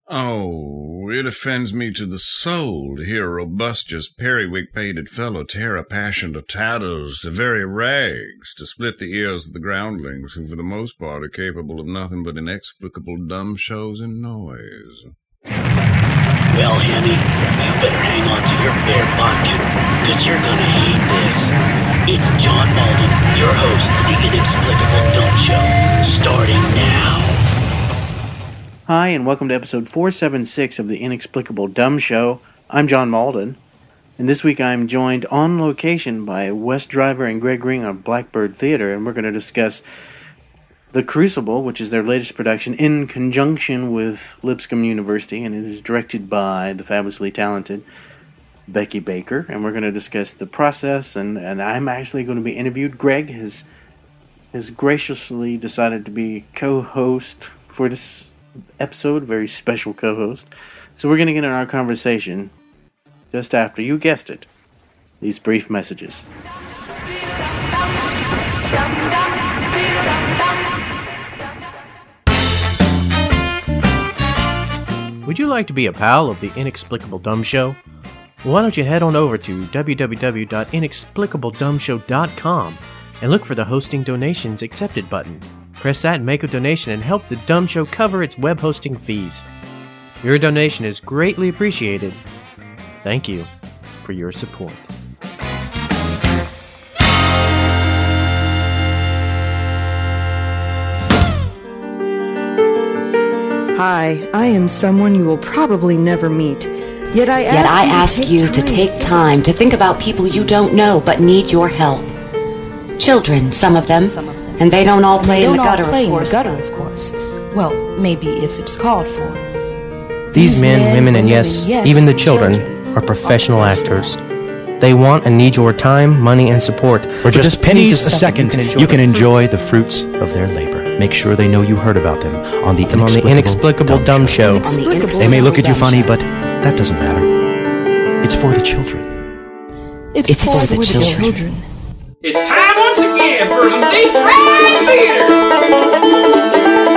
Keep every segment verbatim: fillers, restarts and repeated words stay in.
Oh, it offends me to the soul to hear a robustious, periwig-pated fellow tear a passion to tatters, to very rags, to split the ears of the groundlings, who for the most part are capable of nothing but inexplicable dumb shows and noise. Well, Henny, you better hang on to your bear bunk, cause you're gonna hate this. It's John Malden, your host of the Inexplicable Dumb Show, starting now. Hi, and welcome to episode four seventy-six of the Inexplicable Dumb Show. I'm John Malden, and this week I'm joined on location by Wes Driver and Greg Ring of Blackbird Theater, and we're going to discuss The Crucible, which is their latest production in conjunction with Lipscomb University, and it is directed by the fabulously talented Becky Baker, and we're going to discuss the process, and, and I'm actually going to be interviewed. Greg has, has graciously decided to be co-host for this episode, very special co-host. So we're going to get in our conversation just after, you guessed it, these brief messages. Would you like to be a pal of the Inexplicable Dumb Show? Well, why don't you head on over to w w w dot inexplicable dumb show dot com and look for the Hosting Donations Accepted button. Press that and make a donation and help the Dumb Show cover its web hosting fees. Your donation is greatly appreciated. Thank you for your support. Hi, I am someone you will probably never meet. Yet I ask, Yet I you, ask to you to take time to think about people you don't know but need your help. Children, some of them. And they don't all play in the gutter, of course. They don't all play in the gutter, of course. Well, maybe if it's called for. These men, women, and yes, even the children are professional actors. They want and need your time, money, and support. For just pennies a second, you can enjoy the fruits of their labor. Make sure they know you heard about them on the on the Inexplicable Dumb Show. Inexplicable They may look at you funny, but that doesn't matter. It's for the children. It's, It's for, for the the children. children. It's time once again for some deep fried theater.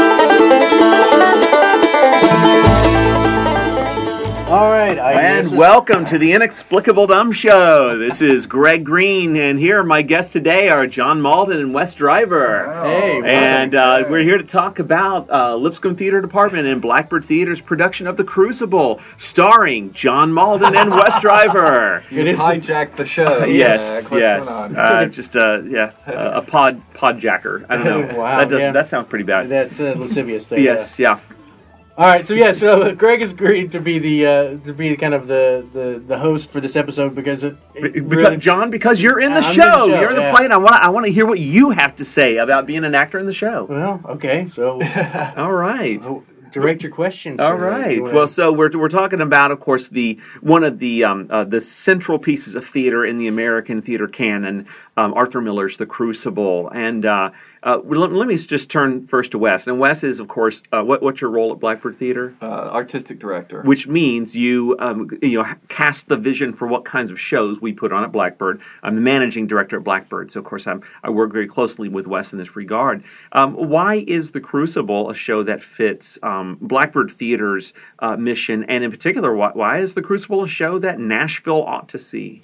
All right, I And welcome to the Inexplicable Dumb Show. This is Greg Green, and here my guests today are John Malden and Wes Driver. Hey, and uh, we're here to talk about uh, Lipscomb Theater Department and Blackbird Theater's production of The Crucible, starring John Malden and Wes Driver. You hijacked the show. Yes, What's yes. going on? Uh, just uh, yeah, uh, a pod podjacker. I don't know. Wow, that doesn't. yeah. That sounds pretty bad. That's uh, lascivious there. yes, yeah. All right, so yeah, so Greg has agreed to be the uh, to be kind of the, the, the host for this episode because it, it Because, really, John, because you're in the I'm in show, the show, you're in the yeah. play, and I want I want to hear what you have to say about being an actor in the show. Well, okay, so All right. direct your questions. All sir. right. You wanna- Well, so we're we're talking about, of course, the one of the um, uh, the central pieces of theater in the American theater canon, um, Arthur Miller's The Crucible, and uh, uh, let, let me just turn first to Wes. And Wes is, of course, uh, what what's your role at Blackbird Theater? Uh, artistic director. Which means you um, you know cast the vision for what kinds of shows we put on at Blackbird. I'm the managing director at Blackbird, so of course I'm, I work very closely with Wes in this regard. Um, why is The Crucible a show that fits um, Blackbird Theater's uh, mission, and in particular, why, why is The Crucible a show that Nashville ought to see?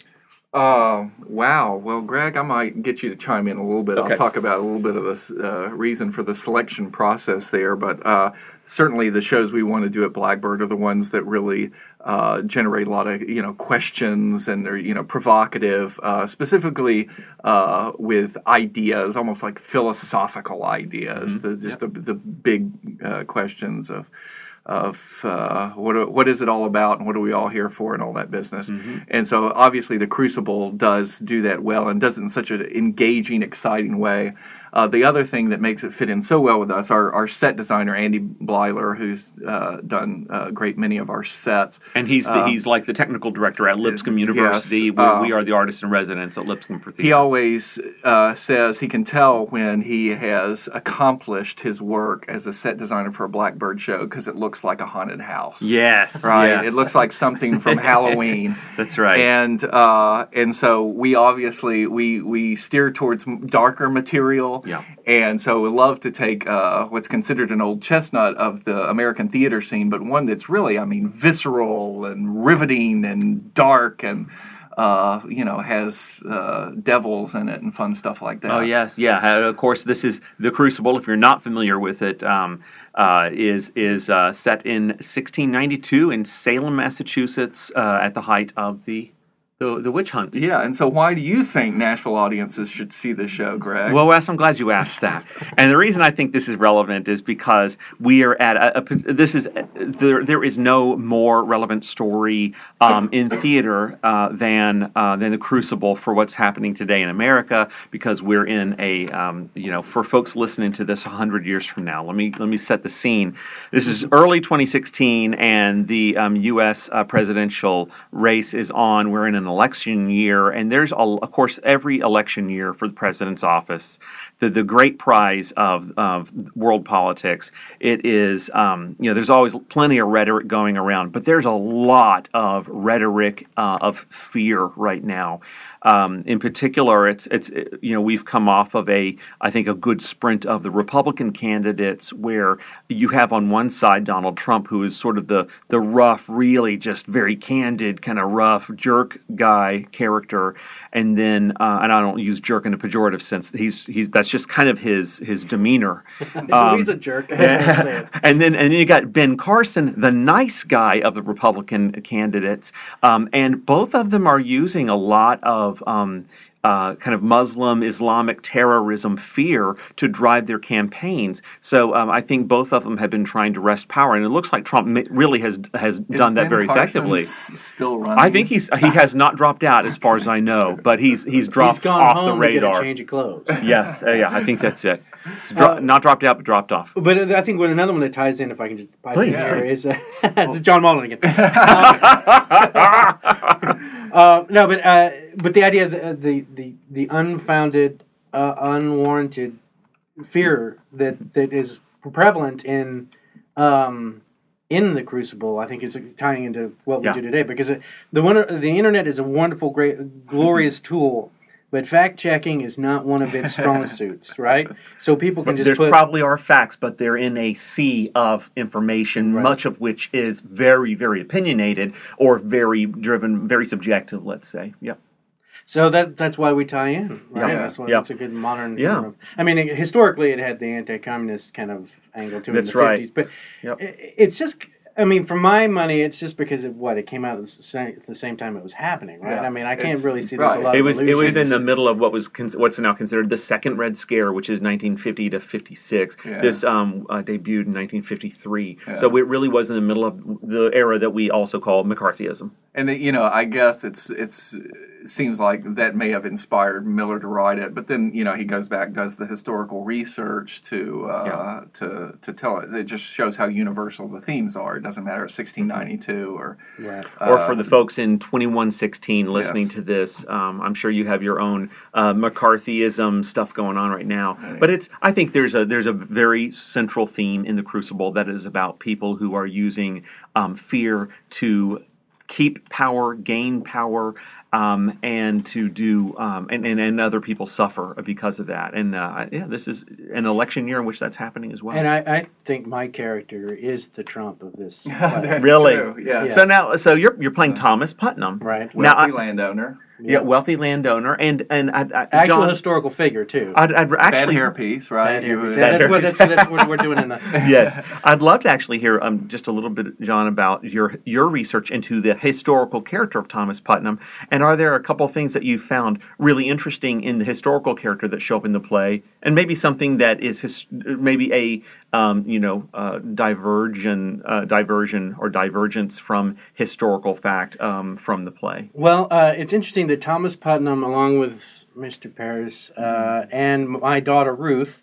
Uh, wow. Well, Greg, I might get you to chime in a little bit. Okay. I'll talk about a little bit of the uh, reason for the selection process there, but uh, certainly the shows we want to do at Blackbird are the ones that really uh, generate a lot of you know questions and they're you know provocative, uh, specifically uh, with ideas, almost like philosophical ideas. Mm-hmm. The, just yep. the the big uh, questions of. of uh, what what is it all about and what are we all here for and all that business. Mm-hmm. And so obviously The Crucible does do that well and does it in such an engaging, exciting way. Uh, the other thing that makes it fit in so well with us, our, our set designer, Andy Blyler, who's uh, done a great many of our sets. And he's the, uh, he's like the technical director at Lipscomb University, yes, where uh, we are the artists in residence at Lipscomb for theater. He always uh, says he can tell when he has accomplished his work as a set designer for a Blackbird show because it looks like a haunted house. Yes. Right? Yes. It looks like something from Halloween. That's right. And uh, and so we obviously, we, we steer towards darker material. Yeah. And so we love to take uh, what's considered an old chestnut of the American theater scene, but one that's really, I mean, visceral and riveting and dark and, uh, you know, has uh, devils in it and fun stuff like that. Oh, yes. Yeah. Uh, of course, this is The Crucible. If you're not familiar with it, um, uh, is is uh, set in sixteen ninety-two in Salem, Massachusetts, uh, at the height of the The, the witch hunts. Yeah, and so why do you think Nashville audiences should see this show, Greg? Well, Wes, I'm glad you asked that. And the reason I think this is relevant is because we are at a, a this is there. There is no more relevant story um, in theater uh, than uh, than The Crucible for what's happening today in America. Because we're in a um, you know for folks listening to this a hundred years from now. Let me let me set the scene. This is early twenty sixteen, and the um, U S uh, presidential race is on. We're in an election year, and there's, a, of course, every election year for the president's office, the the great prize of, of world politics. It is, um, you know, there's always plenty of rhetoric going around, but there's a lot of rhetoric uh, of fear right now. Um, in particular, it's it's you know we've come off of a I think a good sprint of the Republican candidates where you have on one side Donald Trump, who is sort of the the rough, really just very candid, kind of rough jerk guy character, and then uh, and I don't use jerk in a pejorative sense. He's he's that's just kind of his his demeanor. Um, he's a jerk. and then and then you got Ben Carson, the nice guy of the Republican candidates, um, and both of them are using a lot of Um, uh, kind of Muslim Islamic terrorism fear to drive their campaigns. So um, I think both of them have been trying to wrest power, and it looks like Trump really has has Is done that Ben very Carson effectively. s- still running? I think he's he has not dropped out as far as I know, but he's he's dropped He's gone off home the radar. to get a change of clothes. Yes, uh, yeah, I think that's it. Dro- Uh, not dropped out, but dropped off. But I think what another one that ties in, if I can just pipe Please, in here, please. is uh, this is John Mullen again. uh, no, but uh, but the idea of the the the, the unfounded, uh, unwarranted fear that that is prevalent in um, in the Crucible, I think is tying into what we Yeah. do today, because it, the one the internet is a wonderful, great, glorious tool. But fact checking is not one of its strong suits, right? So people can But just there's put probably are facts, but they're in a sea of information, Right. much of which is very, very opinionated or very driven, very subjective. Let's say, yep. So that that's why we tie in, right? Yeah. That's why Yeah. it's a good modern. Yeah. Kind of, I mean, it, historically, it had the anti-communist kind of angle to it That's in the right. fifties, but Yep. it, it's just. I mean, for my money, it's just because of what it came out at the same, at the same time it was happening, right? Yeah. I mean, I can't It's- really see there's a right. lot It of was it was in illusions. the middle of what was con- what's now considered the second Red Scare, which is nineteen fifty to fifty-six. Yeah. This um, uh, debuted in nineteen fifty-three, Yeah. so it really was in the middle of the era that we also call McCarthyism. And you know, I guess it's it's it seems like that may have inspired Miller to write it, but then you know he goes back, does the historical research to uh, Yeah. to to tell it. It just shows how universal the themes are. It doesn't matter at sixteen ninety-two or Right. Or for the folks in twenty-one sixteen listening yes. to this, um, I'm sure you have your own uh, McCarthyism stuff going on right now. But it's I think there's a there's a very central theme in The Crucible that is about people who are using um, fear to keep power, gain power, um, and to do um, and, and and other people suffer because of that. And uh, yeah, this is an election year in which that's happening as well. And I, I think my character is the Trump of this. That's really? true, yeah. Yeah. So now, so you're you're playing Thomas Putnam, Right. Now, wealthy I- landowner, yeah, wealthy landowner, and and I, I, Actual John, historical figure, too. I'd, I'd bad actually hairpiece, right? Bad You- hairpiece. Bad Yeah, that's, what, hairpiece. that's, that's what we're doing in the... yes, I'd love to actually hear um, just a little bit, John, about your your research into the historical character of Thomas Putnam, and are there a couple things that you found really interesting in the historical character that show up in the play, and maybe something that is his, maybe a um, you know uh, diversion, uh, diversion or divergence from historical fact um, from the play. Well, uh, it's interesting that Thomas Putnam, along with Mister Paris uh, and my daughter Ruth,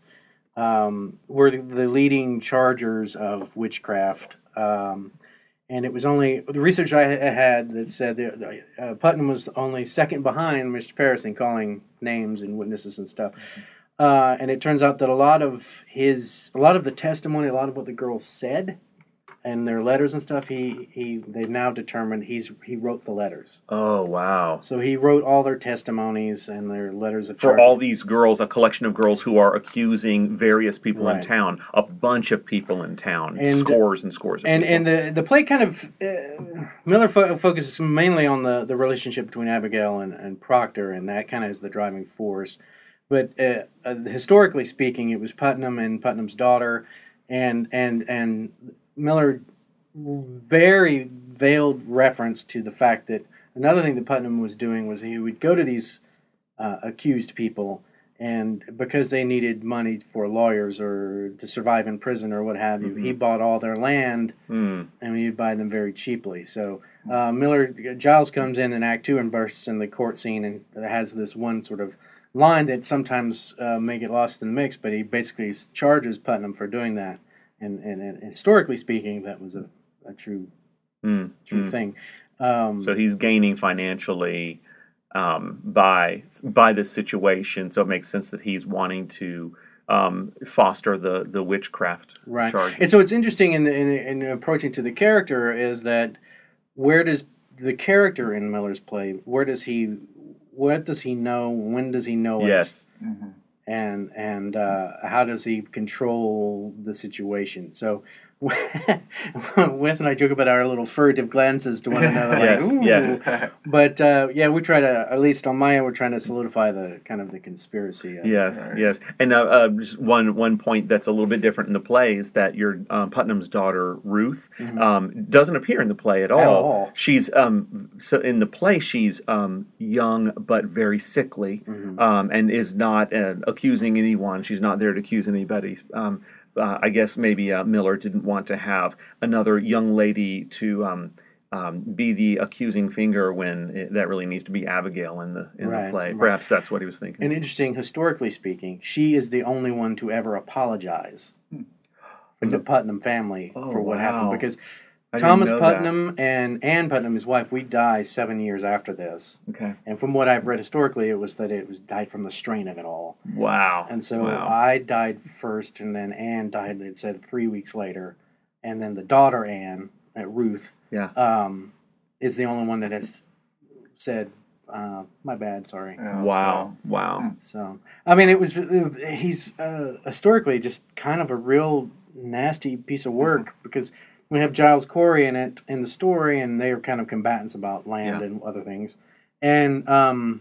um, were the, the leading chargers of witchcraft. Um, and it was only the research I ha- had that said that uh, Putnam was only second behind Mister Paris in calling names and witnesses and stuff. Uh, and it turns out that a lot of his, a lot of the testimony, a lot of what the girls said, and their letters and stuff, he, he they've now determined he's he wrote the letters. Oh, wow. So he wrote all their testimonies and their letters of For charge. all these girls, a collection of girls who are accusing various people in Right. town, a bunch of people in town, And- scores and scores of And people. and the the play kind of uh, Miller fo- focuses mainly on the, the relationship between Abigail and, and Proctor, and that kind of is the driving force. But uh, uh, historically speaking, it was Putnam and Putnam's daughter, and and and Miller very veiled reference to the fact that another thing that Putnam was doing was he would go to these uh, accused people, and because they needed money for lawyers or to survive in prison or what have you, Mm-hmm. he bought all their land, Mm. and he'd buy them very cheaply. So uh, Miller Giles comes in in Act Two and bursts in the court scene and has this one sort of line that sometimes uh, may get lost in the mix, but he basically charges Putnam for doing that. And, and, and historically speaking, that was a, a true Mm, true mm. thing. Um, So he's gaining financially um, by by this situation. So it makes sense that he's wanting to um, foster the the witchcraft right. charge. And so it's interesting in, the, in in approaching to the character is that where does the character in Miller's play, where does he, what does he know, when does he know it? Yes. And and uh, how does he control the situation? So Wes and I joke about our little furtive glances to one another. Yes, like, Ooh. yes. But uh, yeah, we try to, at least on my end, we're trying to solidify the kind of the conspiracy. Of Yes, it. yes, and uh, uh, just one one point that's a little bit different in the play is that your um, Putnam's daughter Ruth Mhm. um, doesn't appear in the play at all. At all. She's um, so in the play she's um, young but very sickly, Mhm. um, and is not uh, accusing anyone. She's not there to accuse anybody. Um, uh, I guess maybe uh, Miller didn't want to have another young lady to. Um, Um, be the accusing finger when it, that really needs to be Abigail in the in Right, the play. right. Perhaps that's what he was thinking. And interesting, historically speaking, she is the only one to ever apologize from the Putnam family Oh, for what wow. happened. Because I didn't Thomas know Putnam and Anne Putnam, his wife, we die seven years after this. Okay. And from what I've read historically, it was that it was died from the strain of it all. Wow. And so Wow. I died first, and then Anne died, it said, three weeks later. And then the daughter, Anne, uh, Ruth, Yeah. um, is the only one that has said, uh, my bad, sorry. Wow. Wow. So, I mean, it was, he's uh, historically just kind of a real nasty piece of work because we have Giles Corey in it, in the story, and they are kind of combatants about land Yeah. and other things. And um,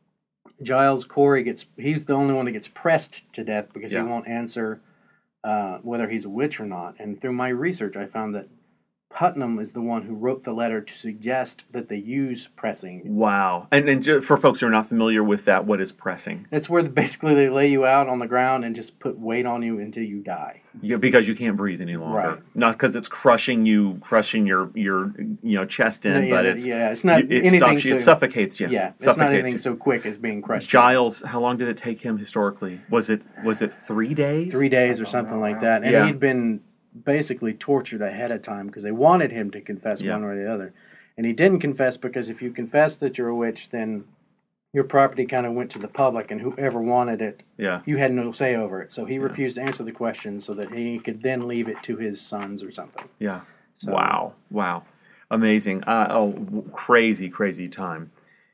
Giles Corey gets, he's the only one that gets pressed to death because Yeah. he won't answer uh, whether he's a witch or not. And through my research, I found that Putnam is the one who wrote the letter to suggest that they use pressing. Wow. And and ju- for folks who are not familiar with that, what is pressing? That's where basically they lay you out on the ground and just put weight on you until you die. Yeah, because you can't breathe any longer. Right. Not because it's crushing you, crushing your your you know chest in, No, yeah, but that- it's yeah, it's not it, it anything stops you. so- It suffocates you. Yeah, it's suffocates not anything you. so quick as being crushed. Giles, how long did it take him historically? Was it was it three days? Three days or something like that. And Yeah. he'd been basically tortured ahead of time because they wanted him to confess Yeah. one or the other. And he didn't confess because if you confess that you're a witch, then your property kind of went to the public, and whoever wanted it, Yeah. you had no say over it. So he refused to answer the question so that he could then leave it to his sons or something. Yeah. So- Wow. Wow. Amazing. Uh, oh, w- crazy, crazy time.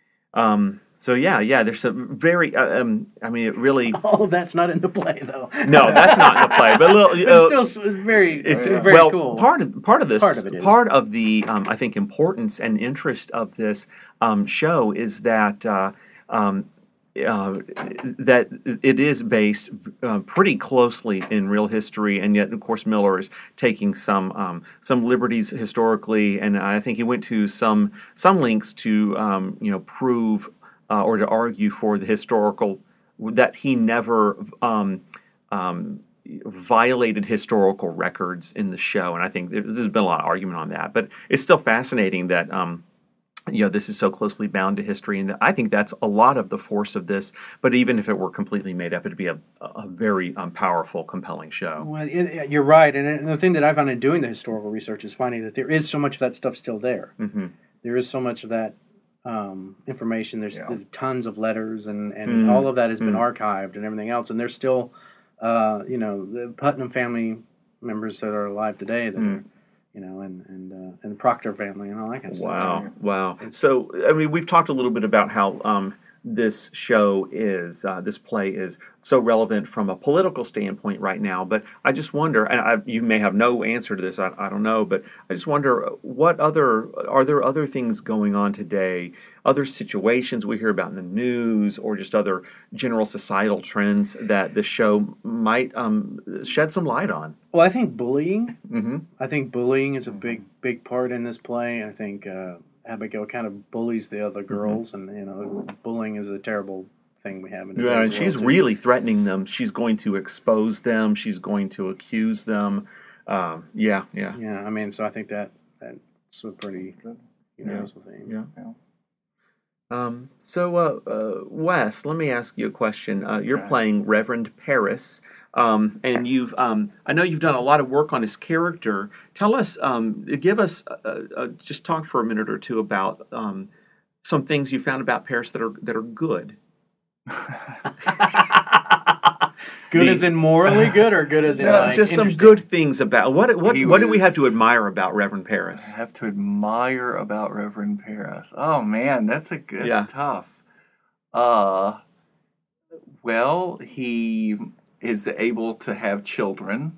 Um, so yeah, yeah. There's a very. Uh, um, I mean, it really. All of that's not in the play, though. No, that's not in the play. But, a little, But uh, it's still s- very, It's uh, very well, cool. part of part of this Part of it is. part of the um, I think importance and interest of this um, show is that uh, um, uh, that it is based uh, pretty closely in real history, and yet of course Miller is taking some um, some liberties historically, and I think he went to some some links to um, you know prove uh, or to argue for the historical that he never. Um, um, violated historical records in the show, and I think there, there's been a lot of argument on that. But it's still fascinating that um, you know this is so closely bound to history, and that I think that's a lot of the force of this. But even if it were completely made up, it'd be a, a very um, powerful, compelling show. Well, it, it- you're right, and, and the thing that I found in doing the historical research is finding that there is so much of that stuff still there. Mm-hmm. There is so much of that um, information. There's, Yeah. there's tons of letters, and, and Mm. all of that has been Mm. archived and everything else. And there's still, uh, you know, the Putnam family members that are alive today that Mm. are you know, and and uh, and the Proctor family and all that kind of Wow, stuff. wow. So, I mean, we've talked a little bit about how um, this show is, uh, this play is so relevant from a political standpoint right now. But I just wonder, and I, you may have no answer to this, I, I don't know, but I just wonder, what other, are there other things going on today, other situations we hear about in the news, or just other general societal trends that the show might um, shed some light on? Well, I think bullying. Mm-hmm. I think bullying is a big, big part in this play. I think uh, Abigail kind of bullies the other girls, mm-hmm. and you know, bullying is a terrible thing we have in the Yeah, and she's too. really threatening them. She's going to expose them. She's going to accuse them. Um, yeah, yeah, yeah. I mean, so I think that that's a pretty universal yeah. thing. Yeah. yeah. Um, so, uh, uh, Wes, let me ask you a question. Uh, you're okay. playing Reverend Paris, um, and you've, um, I know you've done a lot of work on his character. Tell us, um, give us, uh, uh, just talk for a minute or two about um, some things you found about Paris that are that are good. Good the, as in morally good, or good as in no, like just some good things about what what He what was, do we have to admire about Reverend Paris? I have to admire about Reverend Paris. Oh man, that's a good. Yeah. That's tough. Uh, well, he is able to have children.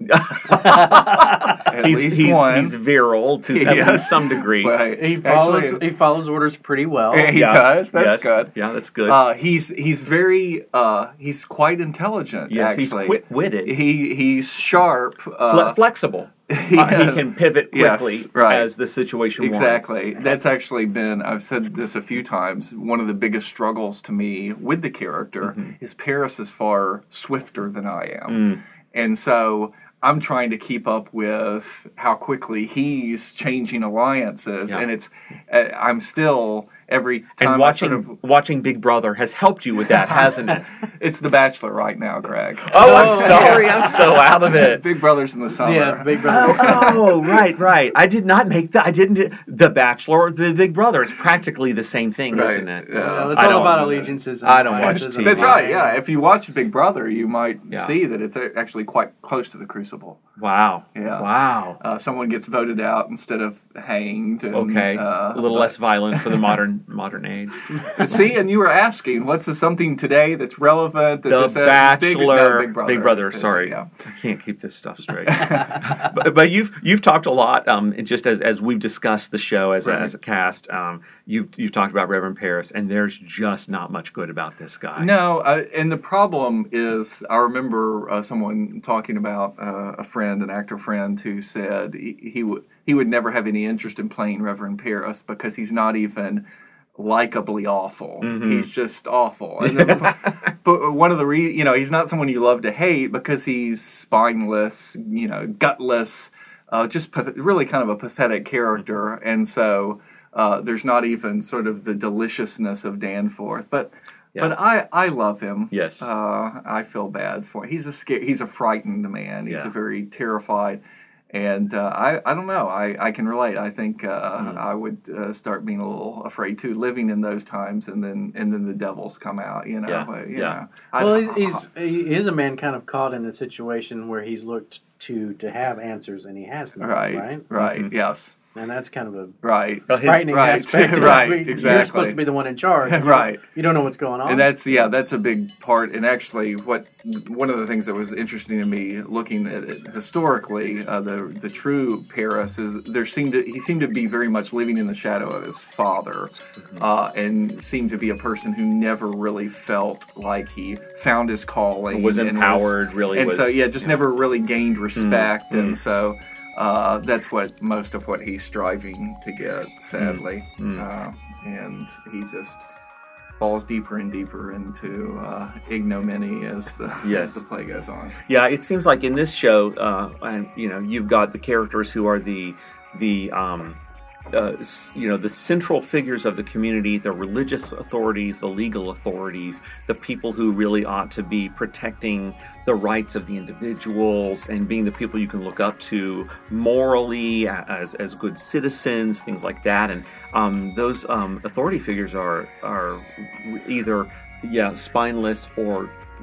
At he's, least he's, one. He's virile to yes. at least some degree. Right. He follows. Actually, he follows orders pretty well. He yes. does. That's yes. good. Yeah, that's good. Uh, he's he's very uh, he's quite intelligent. Yes, actually, he's quick-witted. He he's sharp. Uh, Fle- flexible. He, uh, he can pivot quickly yes, right. as the situation exactly. warrants. That's actually been, I've said this a few times, one of the biggest struggles to me with the character mm-hmm. is Paris is far swifter than I am. Mm. And so I'm trying to keep up with how quickly he's changing alliances. Yeah. And it's, uh, I'm still... Every time and watching I sort of, watching Big Brother has helped you with that, hasn't it? It's The Bachelor right now, Greg. Oh, I'm sorry, I'm so out of it. Big Brother's in the summer. Yeah, Big Brother. Oh, right, right. I did not make that. I didn't. The Bachelor, the Big Brother. It's practically the same thing, right. isn't it? Yeah, yeah it's all about allegiances. And I don't watch T V. That's right. Yeah, if you watch Big Brother, you might yeah. see that it's actually quite close to the Crucible. Wow. Yeah. Wow. Uh, someone gets voted out instead of hanged. And, okay. Uh, a little but, less violent for the modern modern age. See, and you were asking, what's the something today that's relevant? That the this, uh, Bachelor, Big, no, Big Brother. Big Brother. Is, sorry, yeah. I can't keep this stuff straight. but, but you've you've talked a lot, um, just as, as we've discussed the show as right. a, as a cast. Um, you've you've talked about Reverend Paris, and there's just not much good about this guy. No, uh, and the problem is, I remember uh, someone talking about uh, a friend, an actor friend, who said he, he would he would never have any interest in playing Reverend Paris because he's not even likably awful. Mm-hmm. He's just awful. And then, but one of the re- you know, he's not someone you love to hate because he's spineless, you know, gutless, uh, just path- really kind of a pathetic character. And so uh, there's not even sort of the deliciousness of Danforth. But yeah. but I, I love him. Yes. Uh, I feel bad for him. He's a sca- he's a frightened man. He's yeah. a very terrified. And uh, I, I don't know. I, I can relate. I think uh, mm. I would uh, start being a little afraid too, living in those times, and then and then the devils come out. You know. Yeah. Uh, you yeah. know. Well, he's, he's he is a man kind of caught in a situation where he's looked to to have answers and he has none. Right. Right. Right. Mm-hmm. Yes. And that's kind of a right, frightening right, aspect. right, You're exactly. supposed to be the one in charge, right? You don't know what's going on, and that's yeah, that's a big part. And actually, what one of the things that was interesting to me, looking at it historically, uh, the the true Paris is there seemed to he seemed to be very much living in the shadow of his father, mm-hmm. uh, and seemed to be a person who never really felt like he found his calling, was and empowered, was, really, and was, so yeah, just yeah. never really gained respect, mm-hmm. and so. Uh, that's what most of what he's striving to get, sadly, mm. uh, and he just falls deeper and deeper into uh, ignominy as the yes. as the play goes on. Yeah, it seems like in this show, uh, and you know, you've got the characters who are the the um, uh, you know the central figures of the community, the religious authorities, the legal authorities, the people who really ought to be protecting the rights of the individuals and being the people you can look up to morally as as good citizens, things like that. And um, those um, authority figures are are either yeah spineless or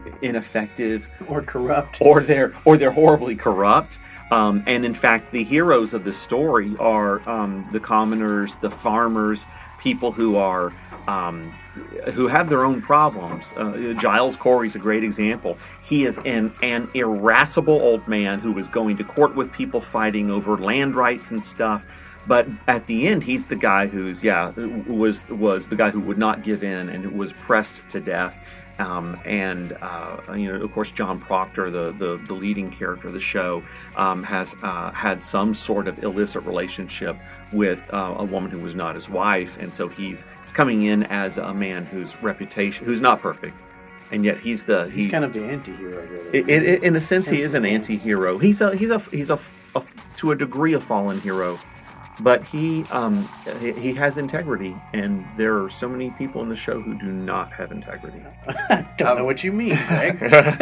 ineffective or corrupt, or they're or they're horribly corrupt. Um, and in fact, the heroes of the story are um, the commoners, the farmers, people who are um, who have their own problems. Uh, Giles Corey's a great example. He is an an irascible old man who was going to court with people fighting over land rights and stuff. But at the end, he's the guy who's yeah was was the guy who would not give in and was pressed to death. Um, and uh, you know, of course, John Proctor, the, the, the leading character of the show, um, has uh, had some sort of illicit relationship with uh, a woman who was not his wife, and so he's, he's coming in as a man whose reputation, who's not perfect, and yet he's the he, he's kind of the anti-hero. Really. It, it, in a sense, he is an anti-hero. He's a he's a he's a, a to a degree a fallen hero. But he um, he he has integrity, and there are so many people in the show who do not have integrity. I don't know what you mean, Greg.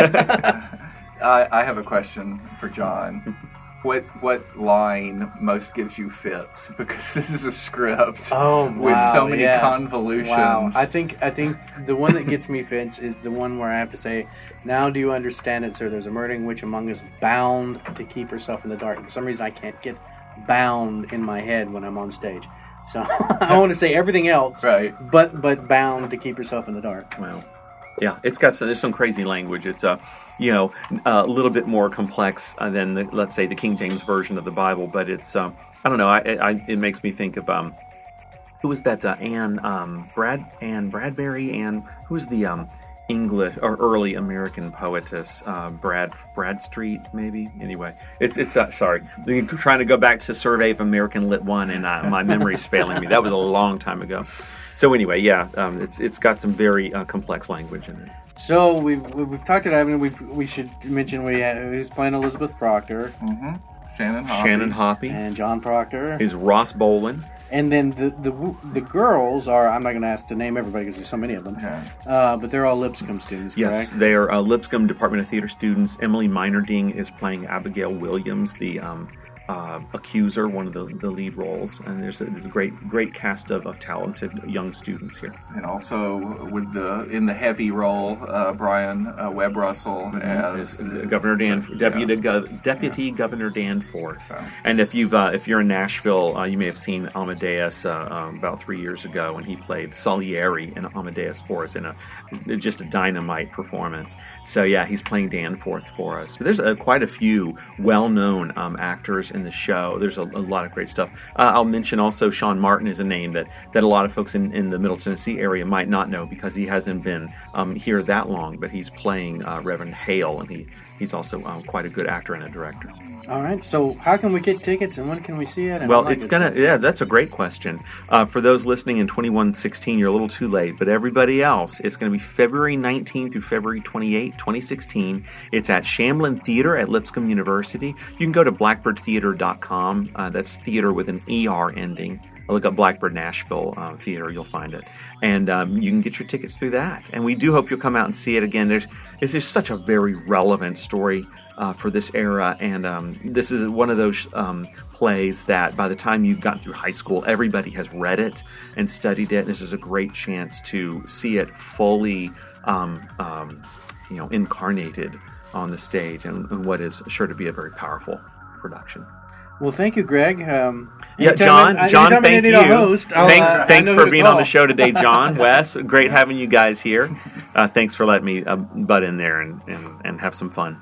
I, I have a question for John. What what line most gives you fits? Because this is a script oh, wow, with so many yeah. convolutions. Wow. I think I think the one that gets me fits is the one where I have to say, "Now do you understand it, sir? There's a murdering witch among us, bound to keep herself in the dark." For some reason, I can't get bound in my head when I'm on stage, so I want to say everything else, right? But but bound to keep yourself in the dark. Well, yeah, it's got some, there's some crazy language. It's uh, you know, a little bit more complex than the, let's say the King James version of the Bible, but it's um, I don't know. I, I it makes me think of um, who was that? Uh, Anne um, Brad Anne Bradbury and who was the um. English or early American poetess, uh, Brad Bradstreet, maybe. Anyway, it's it's uh, sorry, I'm trying to go back to Survey of American Lit One, and uh, my memory's failing me. That was a long time ago. So anyway, yeah, um, it's it's got some very uh, complex language in it. So we've we've talked about. I mean, we we should mention we had, who's playing Elizabeth Proctor, mm-hmm. Shannon Hoppy, Shannon Hoppy, and John Proctor is Ross Bolin. And then the, the the girls are, I'm not going to ask to name everybody because there's so many of them, okay. uh, but they're all Lipscomb students, correct? Yes, they're uh, Lipscomb Department of Theater students. Emily Meinerding is playing Abigail Williams, the um, uh, accuser, one of the, the lead roles. And there's a, there's a great great cast of, of talented young students here. And also with the in the heavy role, uh, Brian uh, Webb Russell mm-hmm. as uh, Governor Dan, yeah. Deputy Go- Deputy yeah. Governor Danforth. Okay. And if you've uh, if you're in Nashville, uh, you may have seen Amadeus uh, um, about three years ago, and he played Salieri in Amadeus for us in a just a dynamite performance. So yeah, he's playing Danforth for us. But there's uh, quite a few well-known um, actors in the show. There's a, a lot of great stuff. Uh, I'll mention also Sean Martin is a name that, that a lot of folks in, in the Middle Tennessee area might not know because he hasn't been um, here that long, but he's playing uh, Reverend Hale, and he, he's also um, quite a good actor and a director. All right, so how can we get tickets and when can we see it? And well, it's gonna, yeah, that's a great question. Uh, for those listening in twenty-one sixteen, you're a little too late, but everybody else, it's going to be February nineteenth through February twenty-eighth, twenty sixteen. It's at Shamblin Theater at Lipscomb University. You can go to blackbird theater dot com. Uh, that's theater with an E R ending. Look up Blackbird Nashville uh, Theater, you'll find it. And um, you can get your tickets through that. And we do hope you'll come out and see it again. There's, it's just such a very relevant story uh, for this era. And um, this is one of those um, plays that by the time you've gotten through high school, everybody has read it and studied it. This is a great chance to see it fully um, um, you know, incarnated on the stage and, and what is sure to be a very powerful production. Well, thank you, Greg. Um, yeah, John. I, John, thank I need you. A host, thanks, uh, thanks for being call. on the show today, John. Wes, great having you guys here. Uh, thanks for letting me uh, butt in there and, and, and have some fun.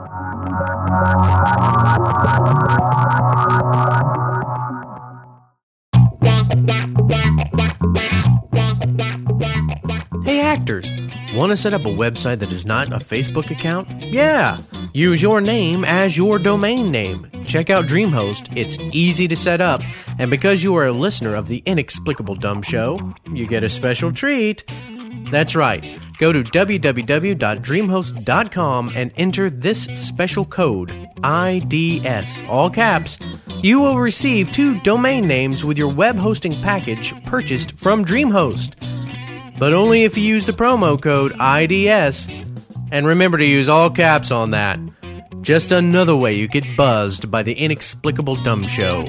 Hey, actors. Want to set up a website that is not a Facebook account? Yeah. Use your name as your domain name. Check out DreamHost. It's easy to set up. And because you are a listener of the Inexplicable Dumb Show, you get a special treat. That's right. Go to w w w dot dreamhost dot com and enter this special code, I D S, all caps. You will receive two domain names with your web hosting package purchased from DreamHost. But only if you use the promo code I D S. And remember to use all caps on that. Just another way you get buzzed by the Inexplicable Dumb Show.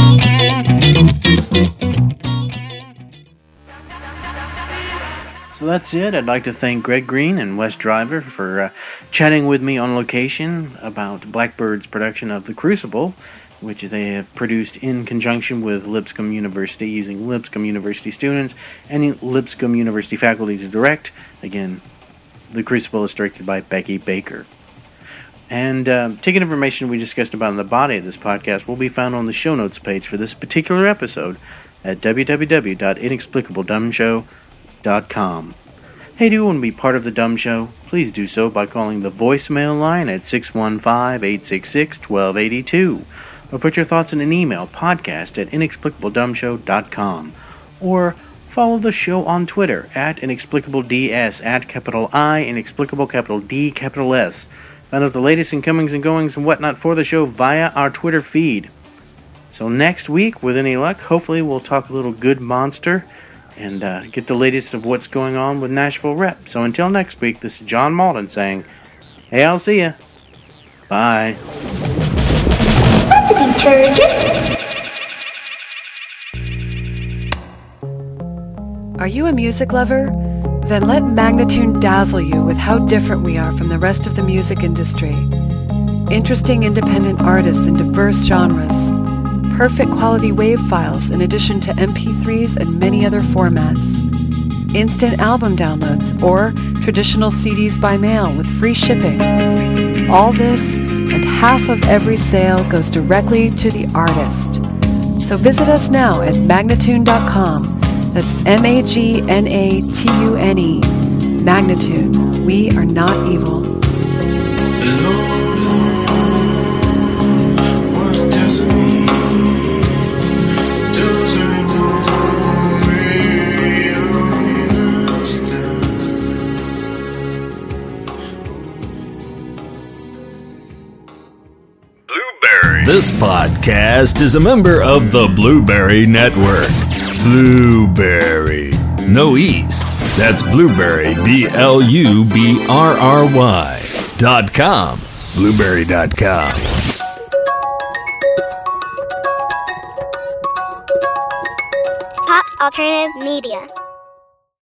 So that's it. I'd like to thank Greg Green and Wes Driver for uh, chatting with me on location about Blackbird's production of The Crucible, which they have produced in conjunction with Lipscomb University, using Lipscomb University students and Lipscomb University faculty to direct. Again, The Crucible is directed by Becky Baker. And uh, ticket information we discussed about in the body of this podcast will be found on the show notes page for this particular episode at w w w dot inexplicable dumb show dot com. Hey, do you want to be part of the Dumb Show? Please do so by calling the voicemail line at six one five, eight six six, one two eight two, or put your thoughts in an email, podcast at inexplicable dumb show dot com, or follow the show on Twitter at inexplicableds, at capital I, inexplicable, capital D, capital S. Find out the latest incomings and goings and whatnot for the show via our Twitter feed. So next week, with any luck, hopefully we'll talk a little Good Monster and uh, get the latest of what's going on with Nashville Rep. So until next week, this is John Malden saying, hey, I'll see ya. Bye. Are you a music lover? Then let Magnatune dazzle you with how different we are from the rest of the music industry. Interesting independent artists in diverse genres. Perfect quality WAV files in addition to M P threes and many other formats. Instant album downloads or traditional C Ds by mail with free shipping. All this and half of every sale goes directly to the artist. So visit us now at magnatune dot com. That's M A G N A T U N E. Magnatune. We are not evil. This podcast is a member of the Blueberry Network. Blueberry. No E's. That's Blueberry, B L U B R R Y dot com. Blueberry dot com. Pop Alternative Media.